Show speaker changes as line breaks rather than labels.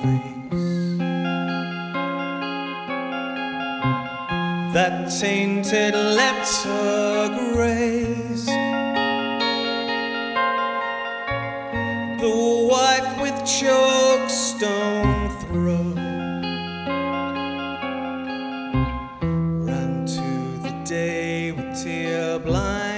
face. That tainted letter graced the wife with chokestone throat. Ran to the day with tear blind